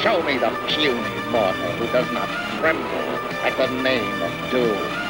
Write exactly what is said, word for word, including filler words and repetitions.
Show me the puny mortal who does not tremble at the name of doom.